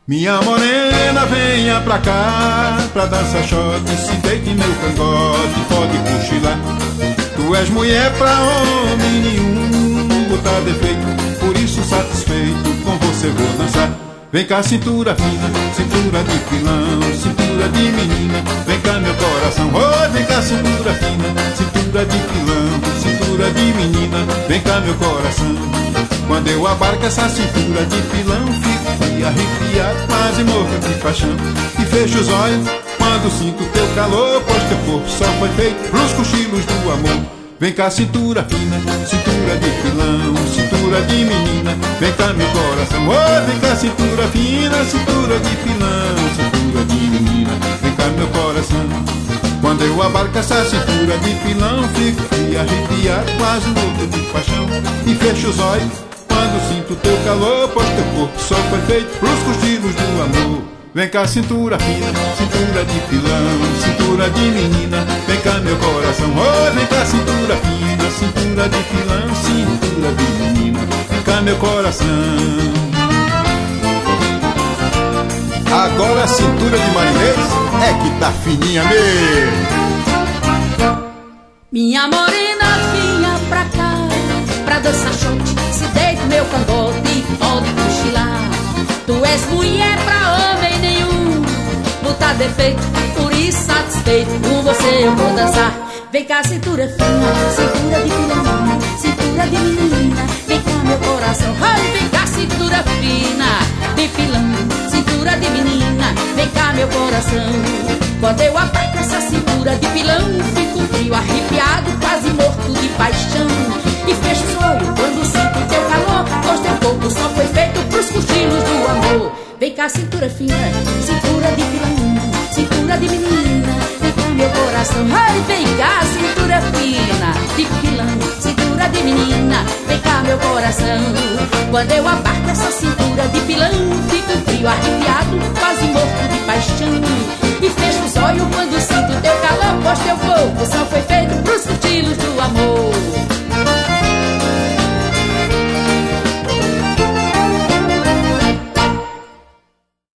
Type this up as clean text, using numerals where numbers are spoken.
Minha morena, venha pra cá, pra dançar shot, se deite em meu cangote, pode cochilar. Tu és mulher pra homem nenhum, botar defeito, por isso satisfeito, com você vou dançar. Vem cá, cintura fina, cintura de pilão, cintura de menina, vem cá meu coração. Oh, vem cá, cintura fina, cintura de pilão, cintura de menina, vem cá meu coração. Quando eu abarco essa cintura de pilão, fico arrepiado, quase morro de paixão. E fecho os olhos quando sinto teu calor, pois teu corpo só foi feito pros cochilos do amor. Vem cá, cintura fina, cintura de pilão, cintura de menina, vem cá meu coração. Oh, vem cá, cintura fina, cintura de pilão, cintura de menina, vem cá meu coração. Quando eu abarco essa cintura de pilão, fico arrepiado, quase louco de paixão. E fecho os olhos quando sinto teu calor, pois teu corpo só foi feito pros cochilos do amor. Vem cá, cintura fina, cintura de pilão, cintura de menina, vem cá meu coração. Oh, vem cá, cintura fina, cintura de pilão, cintura de menina, vem cá meu coração. Agora a cintura de marinês é que tá fininha mesmo. Minha morena, vinha pra cá, pra dançar shot, se deita meu cangote e pode cochilar. Tu és mulher pra homem nenhum, botar defeito, por isso satisfeito, com você eu vou dançar. Vem cá, cintura fina, cintura de pilão, cintura de menina, vem cá meu coração. Ai, vem cá, cintura fina, de pilão, cintura de menina, vem cá meu coração. Quando eu aperto essa cintura de pilão, fico frio, arrepiado, quase morto de paixão. E fecho os olhos quando sinto teu calor, pois teu corpo só foi feito pros cochilos do amor. Vem cá, cintura fina, cintura de pilão, cintura de menina, vem cá meu coração. Ai, vem cá, cintura fina, de pilão, cintura de menina, vem cá meu coração. Quando eu abarco essa cintura de pilão, fico frio, arrepiado, quase morto de paixão. E fecho os olhos quando